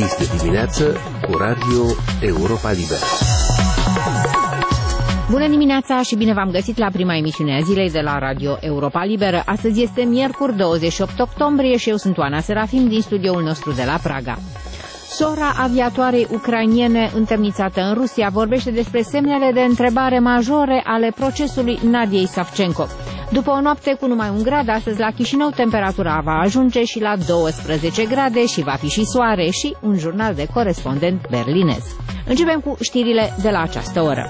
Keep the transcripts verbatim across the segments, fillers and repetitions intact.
Este dimineață cu Radio Europa Liberă. Bună dimineața și bine v-am găsit la prima emisiune a zilei de la Radio Europa Liberă. Astăzi este miercuri, douăzeci și opt octombrie și eu sunt Oana Serafim din studioul nostru de la Praga. Sora aviatoarei ucrainiene întemnițată în Rusia vorbește despre semnele de întrebare majore ale procesului Nadiei Savchenko. După o noapte cu numai un grad, astăzi la Chișinău temperatura va ajunge și la douăsprezece grade și va fi și soare și un jurnal de corespondent berlinez. Începem cu știrile de la această oră.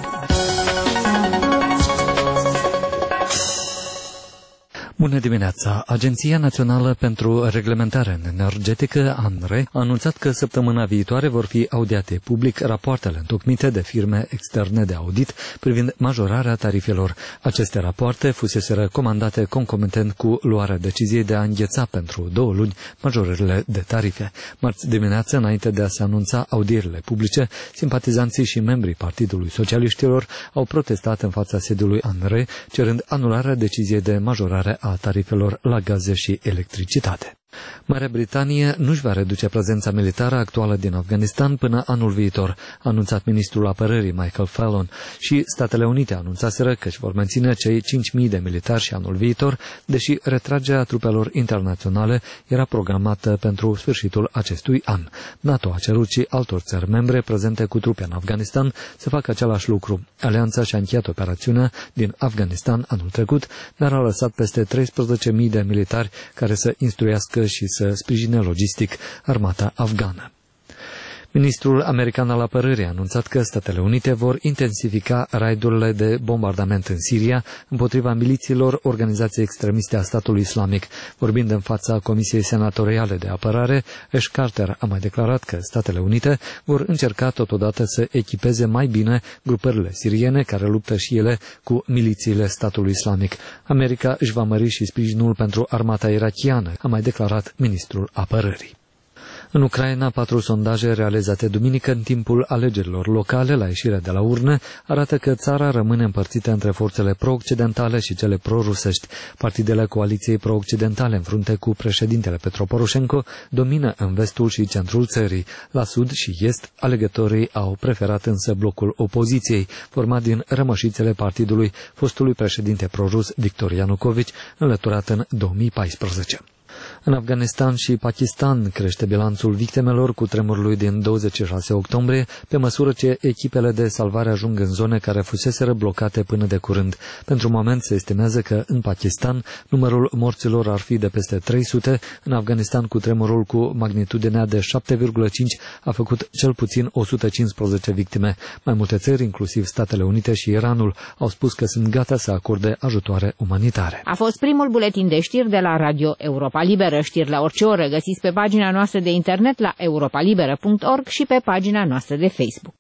Bună dimineața! Agenția Națională pentru Reglementare Energetică, ANRE, a anunțat că săptămâna viitoare vor fi audiate public rapoartele întocmite de firme externe de audit privind majorarea tarifelor. Aceste rapoarte fuseseră comandate concomitent cu luarea deciziei de a îngheța pentru două luni majorările de tarife. Marți dimineață, înainte de a se anunța audierile publice, simpatizanții și membrii Partidului Socialiștilor au protestat în fața sediului ANRE, cerând anularea deciziei de majorare a tarifelor la gaze și electricitate. Marea Britanie nu-și va reduce prezența militară actuală din Afganistan până anul viitor, a anunțat ministrul apărării Michael Fallon, și Statele Unite anunțaseră că își vor menține cei cinci mii de militari și anul viitor, deși retragerea trupelor internaționale era programată pentru sfârșitul acestui an. NATO a cerut și altor țări membre prezente cu trupe în Afganistan să facă același lucru. Alianța și-a încheiat operațiunea din Afganistan anul trecut, dar a lăsat peste treisprezece mii de militari care să instruiască și să sprijine logistic armata afgană. Ministrul american al apărării a anunțat că Statele Unite vor intensifica raidurile de bombardament în Siria împotriva milițiilor organizației extremiste a statului islamic. Vorbind în fața Comisiei Senatoriale de Apărare, Ash Carter a mai declarat că Statele Unite vor încerca totodată să echipeze mai bine grupările siriene care luptă și ele cu milițiile statului islamic. America își va mări și sprijinul pentru armata irachiană, a mai declarat ministrul apărării. În Ucraina, patru sondaje realizate duminică în timpul alegerilor locale la ieșirea de la urne arată că țara rămâne împărțită între forțele pro-occidentale și cele pro-rusești. Partidele coaliției pro-occidentale în frunte cu președintele Petro Poroșenko domină în vestul și centrul țării. La sud și est, alegătorii au preferat însă blocul opoziției, format din rămășițele partidului fostului președinte pro-rus Victor Yanukovych, înlăturat în două mii paisprezece. În Afganistan și Pakistan crește bilanțul victimelor cutremurului din douăzeci și șase octombrie, pe măsură ce echipele de salvare ajung în zone care fuseseră blocate până de curând. Pentru moment se estimează că în Pakistan numărul morților ar fi de peste trei sute, în Afganistan cutremurul cu magnitudinea de șapte virgulă cinci a făcut cel puțin o sută cincisprezece victime. Mai multe țări, inclusiv Statele Unite și Iranul, au spus că sunt gata să acorde ajutoare umanitare. A fost primul buletin de știri de la Radio Europa Liberă. Știri la orice oră găsiți pe pagina noastră de internet la europa liberă punct org și pe pagina noastră de Facebook.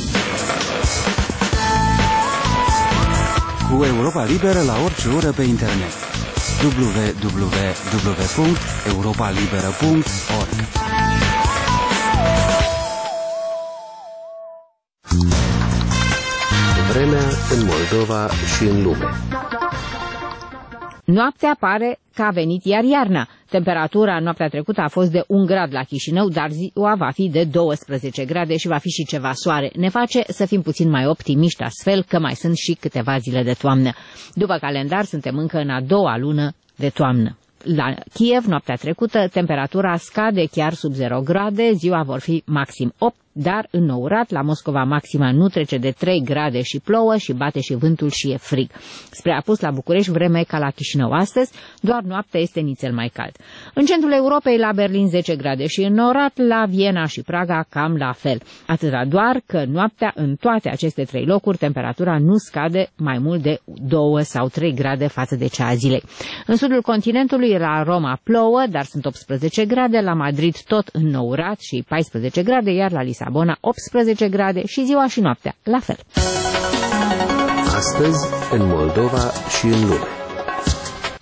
Cu Europa Liberă la orice oră pe internet. w w w punct europa liberă punct org. Vremea în Moldova și în lume. Noaptea pare că a venit iar iarna. Temperatura noaptea trecută a fost de un grad la Chișinău, dar ziua va fi de douăsprezece grade și va fi și ceva soare. Ne face să fim puțin mai optimiști astfel că mai sunt și câteva zile de toamnă. După calendar suntem încă în a doua lună de toamnă. La Kiev, noaptea trecută, temperatura scade chiar sub zero grade, ziua vor fi maxim opt, dar înourat, la Moscova maxima nu trece de trei grade și plouă și bate și vântul și e frig. Spre apus la București, vreme ca la Chișinău astăzi, doar noaptea este nițel mai cald. În centrul Europei, la Berlin zece grade și înourat, la Viena și Praga cam la fel. Atâta doar că noaptea în toate aceste trei locuri temperatura nu scade mai mult de două sau trei grade față de cea a zilei. În sudul continentului, la Roma plouă, dar sunt optsprezece grade, la Madrid tot înourat și paisprezece grade, iar la Lisabona optsprezece grade și ziua și noaptea la fel. Astăzi, în Moldova și în lume.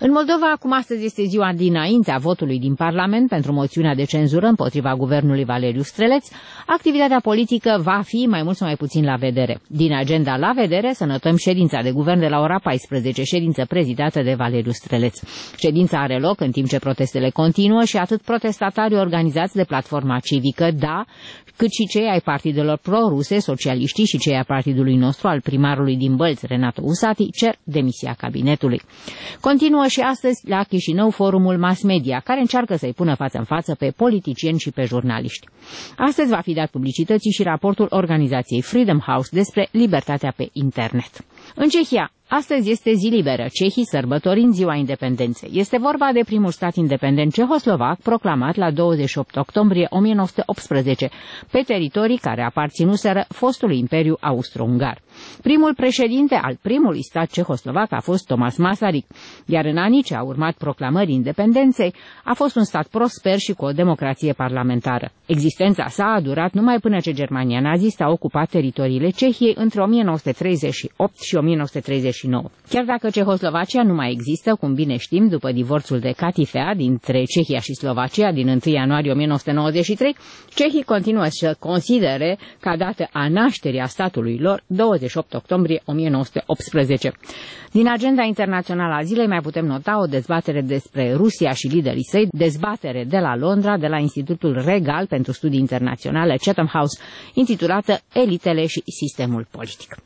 În Moldova, acum astăzi este ziua dinaintea votului din Parlament pentru moțiunea de cenzură împotriva guvernului Valeriu Streleț, activitatea politică va fi mai mult sau mai puțin la vedere. Din agenda la vedere să notăm ședința de guvern de la ora paisprezece, ședință prezidată de Valeriu Streleț. Ședința are loc în timp ce protestele continuă și atât protestatarii organizați de platforma civică, da, cât și cei ai partidelor pro-ruse, socialiștii și cei ai partidului nostru al primarului din Bălți, Renato Usati, cer demisia cabinetului. Continuă și astăzi la Chișinău forumul mass media, care încearcă să-i pună față în față pe politicieni și pe jurnaliști. Astăzi va fi dat publicității și raportul organizației Freedom House despre libertatea pe internet. În Cehia, astăzi este zi liberă, cehii sărbătorind ziua independenței. Este vorba de primul stat independent cehoslovac proclamat la douăzeci și opt octombrie o mie nouă sute optsprezece, pe teritorii care aparținuseră fostului Imperiu Austro-Ungar. Primul președinte al primului stat cehoslovac a fost Thomas Masaryk, iar în anii ce au urmat proclamării independenței a fost un stat prosper și cu o democrație parlamentară. Existența sa a durat numai până ce Germania nazistă a ocupat teritoriile Cehiei între o mie nouă sute treizeci și opt și o mie nouă sute treizeci și nouă. Chiar dacă Cehoslovacia nu mai există, cum bine știm, după divorțul de catifea dintre Cehia și Slovacia din întâi ianuarie o mie nouă sute nouăzeci și trei, cehii continuă să considere ca dată a nașterii a statului lor douăzeci și opt octombrie o mie nouă sute optsprezece. Din agenda internațională a zilei mai putem nota o dezbatere despre Rusia și liderii săi, dezbatere de la Londra, de la Institutul Regal pentru Studii Internaționale Chatham House, intitulată Elitele și sistemul politic.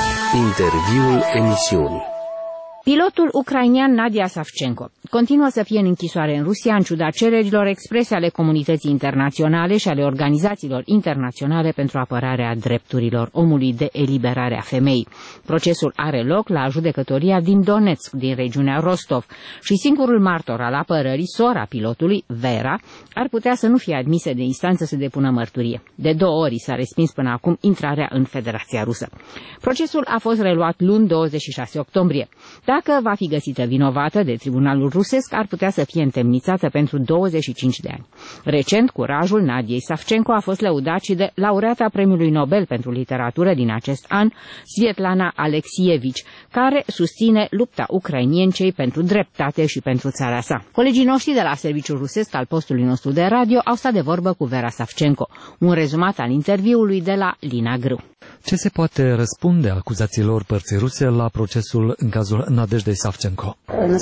Interviul emisiunii. Pilotul ucrainian Nadia Savchenko continuă să fie în închisoare în Rusia în ciuda cererilor exprese ale comunității internaționale și ale organizațiilor internaționale pentru apărarea drepturilor omului de eliberare a femeii. Procesul are loc la judecătoria din Donetsk, din regiunea Rostov, și singurul martor al apărării, sora pilotului, Vera, ar putea să nu fie admisă de instanță să depună mărturie. De două ori s-a respins până acum intrarea în Federația Rusă. Procesul a fost reluat luni douăzeci și șase octombrie. Dacă va fi găsită vinovată de tribunalul rusesc, ar putea să fie întemnițată pentru douăzeci și cinci de ani. Recent, curajul Nadiei Savchenko a fost lăudat și de laureata Premiului Nobel pentru literatură din acest an, Svetlana Alexievich, care susține lupta ucrainiencei pentru dreptate și pentru țara sa. Colegii noștri de la serviciul rusesc al postului nostru de radio au stat de vorbă cu Vera Savchenko. Un rezumat al interviului de la Lina Grâu. Ce se poate răspunde acuzațiilor părții ruse la procesul în cazul Nadejdei Savchenko?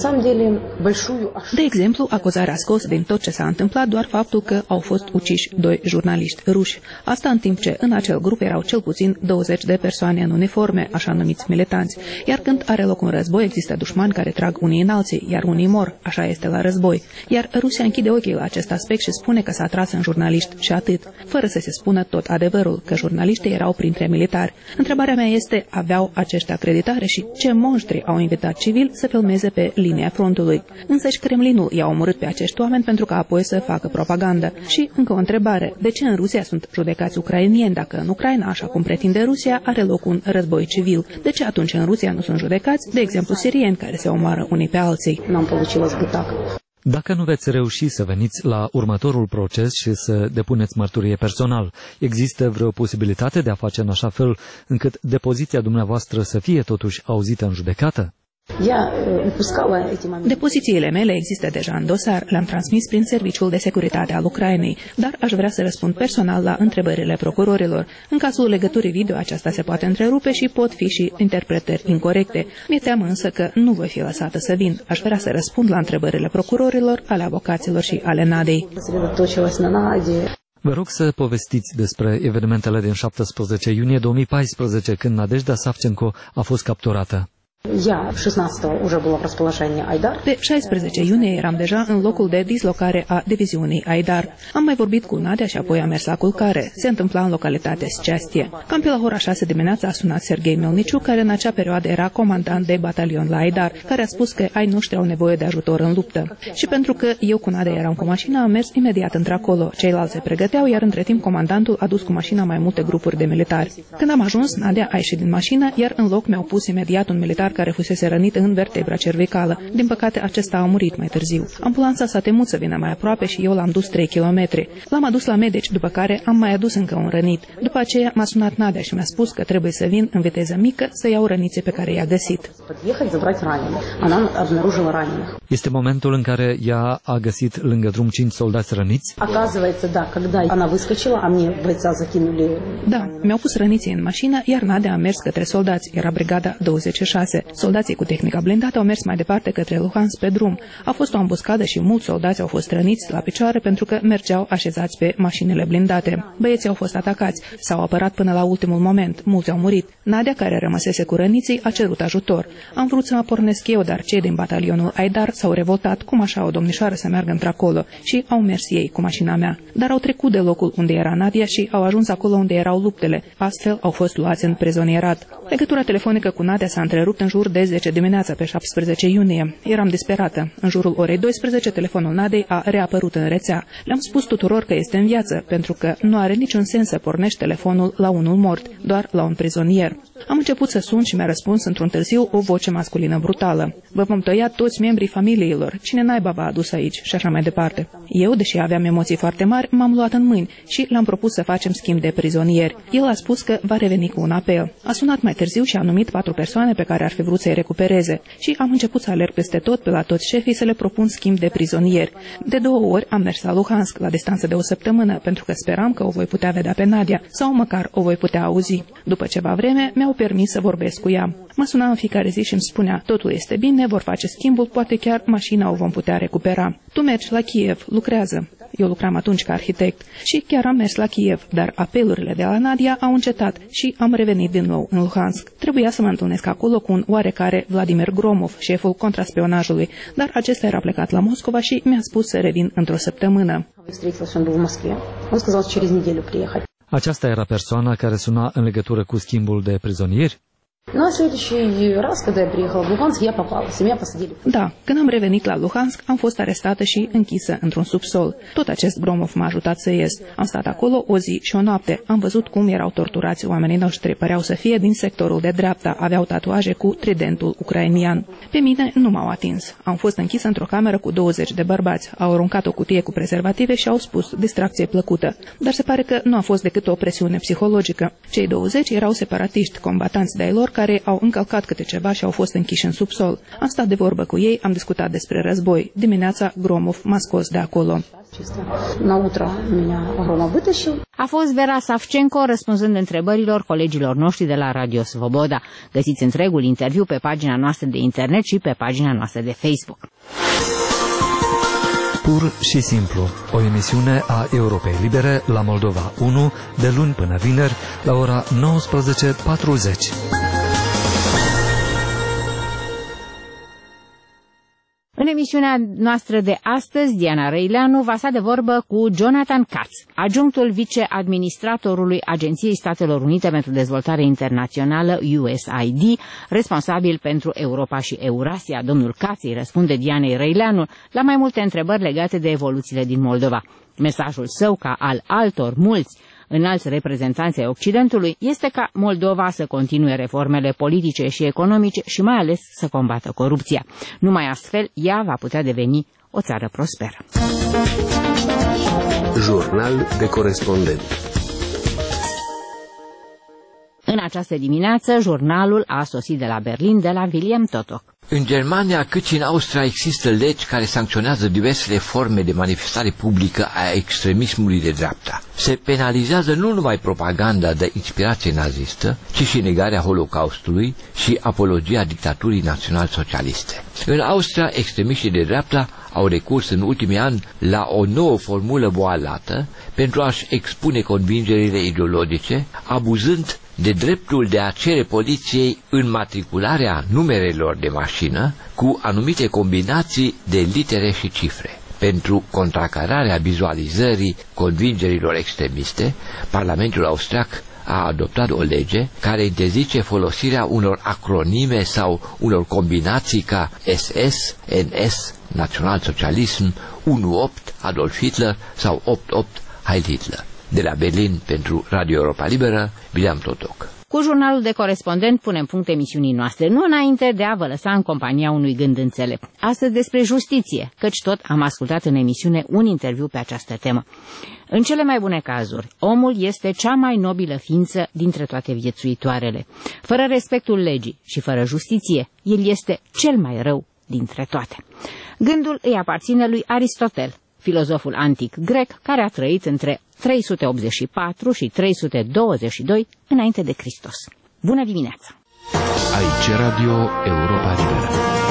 De exemplu, acuzarea a scos din tot ce s-a întâmplat doar faptul că au fost uciși doi jurnaliști ruși. Asta în timp ce în acel grup erau cel puțin douăzeci de persoane în uniforme, așa numiți militanți. Iar când are loc un război, există dușmani care trag unii în alții, iar unii mor. Așa este la război. Iar Rusia închide ochii la acest aspect și spune că s-a tras în jurnaliști și atât, fără să se spună tot adevărul, că jurnaliștii erau printre militari. Întrebarea mea este, aveau aceștia acreditare și ce monștri au invitat civili să filmeze pe linia frontului? Însăși Kremlinul i-a omorât pe acești oameni pentru ca apoi să facă propagandă. Și încă o întrebare, de ce în Rusia sunt judecați ucrainieni dacă în Ucraina, așa cum pretinde Rusia, are loc un război civil? De ce atunci în Rusia nu sunt judecați, de exemplu, sirieni care se omoară unii pe alții? N-am Dacă nu veți reuși să veniți la următorul proces și să depuneți mărturie personal, există vreo posibilitate de a face în așa fel încât depoziția dumneavoastră să fie totuși auzită în judecată? Depozițiile mele există deja în dosar, le-am transmis prin Serviciul de Securitate al Ucrainei, dar aș vrea să răspund personal la întrebările procurorilor. În cazul legăturii video, aceasta se poate întrerupe și pot fi și interpretări incorrecte. Mi-e teamă însă că nu voi fi lăsată să vin. Aș vrea să răspund la întrebările procurorilor, ale avocaților și ale Nadei. Vă rog să povestiți despre evenimentele din șaptesprezece iunie două mii paisprezece, când Nadejda Savchenko a fost capturată. Pe șaisprezece iunie eram deja în locul de dislocare a diviziunii Aidar. Am mai vorbit cu Nadia și apoi am mers la culcare. Se întâmpla în localitatea Счастье. Cam pe la ora șase dimineața a sunat Serghei Melniciu, care în acea perioadă era comandant de batalion la Aidar, care a spus că ai noștri au nevoie de ajutor în luptă. Și pentru că eu cu Nadia eram cu mașina, am mers imediat într-acolo. Ceilalți se pregăteau, iar între timp comandantul a dus cu mașina mai multe grupuri de militari. Când am ajuns, Nadia a ieșit din mașină, iar în loc mi-au pus imediat un militar care fusese rănit în vertebra cervicală. Din păcate, acesta a murit mai târziu. Ambulanța s-a temut să vină mai aproape și eu l-am dus trei kilometri. L-am adus la medici, după care am mai adus încă un rănit. După aceea m-a sunat Nadia și mi-a spus că trebuie să vin în viteză mică să iau rănițe pe care i-a găsit. Este momentul în care ea a găsit lângă drum cinci soldați răniți? Da, mi-au pus răniții în mașină, iar Nadia a mers către soldați. Era brigada douăzeci și șase. Soldații cu tehnica blindată au mers mai departe către Luhansk pe drum. A fost o ambuscadă și mulți soldați au fost răniți la picioare pentru că mergeau așezați pe mașinile blindate. Băieții au fost atacați, s-au apărat până la ultimul moment, mulți au murit. Nadia, care rămăsese cu răniții, a cerut ajutor. Am vrut să mă pornesc eu, dar cei din batalionul Aidar s-au revoltat, cum așa o domnișoară să meargă într-acolo, și au mers ei cu mașina mea. Dar au trecut de locul unde era Nadia și au ajuns acolo unde erau luptele. Astfel au fost luați în prezonierat. Legătura telefonică cu Nadia s-a întrerupt în jur de zece dimineața pe șaptesprezece iunie. Eram disperată. În jurul orei douăsprezece, telefonul Nadiei a reapărut în rețea. Le-am spus tuturor că este în viață, pentru că nu are niciun sens să pornești telefonul la unul mort, doar la un prizonier. Am început să sun și mi-a răspuns într-un târziu o voce masculină brutală. Vă vom tăia toți membrii familiilor. Cine naiba v-a adus aici? Și așa mai departe. Eu, deși aveam emoții foarte mari, m-am luat în mâini și l-am propus să facem schimb de prizonieri. El a spus că va reveni cu un apel. A sunat mai târziu și a numit patru persoane pe care ar fi vrut să-i recupereze. Și am început să alerg peste tot pe la toți șefii să le propun schimb de prizonieri. De două ori am mers la Luhansk, la distanță de o săptămână, pentru că speram că o voi putea vedea pe Nadia sau măcar o voi putea auzi. După ceva vreme, mi-au permis să vorbesc cu ea. Mă suna în fiecare zi și îmi spunea: totul este bine, vor face schimbul, poate chiar mașina o vom putea recupera. Tu mergi la Kiev, lucrează. Eu lucram atunci ca arhitect și chiar am mers la Kiev, dar apelurile de la Nadia au încetat și am revenit din nou în Luhansk. Trebuia să mă întâlnesc acolo cu un oarecare Vladimir Gromov, șeful contraspionajului, dar acesta era plecat la Moscova și mi-a spus să revin într-o săptămână. Aceasta era persoana care suna în legătură cu schimbul de prizonieri? Da, când am revenit la Luhansk, am fost arestată și închisă într-un subsol. Tot acest Gromov m-a ajutat să ies. Am stat acolo o zi și o noapte. Am văzut cum erau torturați oamenii noștri. Păreau să fie din sectorul de dreapta. Aveau tatuaje cu tridentul ucrainian. Pe mine nu m-au atins. Am fost închisă într-o cameră cu douăzeci de bărbați. Au aruncat o cutie cu prezervative și au spus: distracție plăcută. Dar se pare că nu a fost decât o presiune psihologică. Cei douăzeci erau separatiști, combatanți de-ai lor, care au încălcat câte ceva și au fost închiși în subsol. Am stat de vorbă cu ei, am discutat despre război. Dimineața Gromov m-a scos de acolo. A fost Vera Savchenko răspunzând întrebărilor colegilor noștri de la Radio Svoboda. Găsiți întregul interviu pe pagina noastră de internet și pe pagina noastră de Facebook. Pur și simplu, o emisiune a Europei Libere la Moldova unu, de luni până vineri, la ora nouăsprezece patruzeci. În emisiunea noastră de astăzi, Diana Răileanu va sta de vorbă cu Jonathan Katz, adjunctul viceadministratorului Agenției Statelor Unite pentru Dezvoltare Internațională, U S A I D, responsabil pentru Europa și Eurasia. Domnul Katz îi răspunde Dianei Răileanu la mai multe întrebări legate de evoluțiile din Moldova. Mesajul său, ca al altor mulți înalți reprezentanți ai Occidentului, este ca Moldova să continue reformele politice și economice și mai ales să combată corupția. Numai astfel, ea va putea deveni o țară prosperă. Jurnal de corespondent. În această dimineață, jurnalul a sosit de la Berlin de la William Totok. În Germania, cât și în Austria, există legi care sancționează diversele forme de manifestare publică a extremismului de dreapta. Se penalizează nu numai propaganda de inspirație nazistă, ci și negarea Holocaustului și apologia dictaturii național-socialiste. În Austria, extremiștii de dreapta au recurs în ultimii ani la o nouă formulă boalată pentru a-și expune convingerile ideologice, abuzând de dreptul de a cere poliției înmatricularea numerelor de mașină cu anumite combinații de litere și cifre. Pentru contracararea vizualizării convingerilor extremiste, Parlamentul austriac a adoptat o lege care interzice folosirea unor acronime sau unor combinații ca S S, N S, Național-Socialism, unu opt, Adolf Hitler sau opt opt, Heil Hitler. De la Berlin pentru Radio Europa Liberă, William Totok. Cu jurnalul de corespondent punem punct emisiunii noastre, nu înainte de a vă lăsa în compania unui gând înțelept. Astăzi despre justiție, căci tot am ascultat în emisiune un interviu pe această temă. În cele mai bune cazuri, omul este cea mai nobilă ființă dintre toate viețuitoarele. Fără respectul legii și fără justiție, el este cel mai rău dintre toate. Gândul îi aparține lui Aristotel, filozoful antic grec, care a trăit între trei sute optzeci și patru și trei sute douăzeci și doi înainte de Hristos. Bună dimineața! Aici Radio Europa Liberă.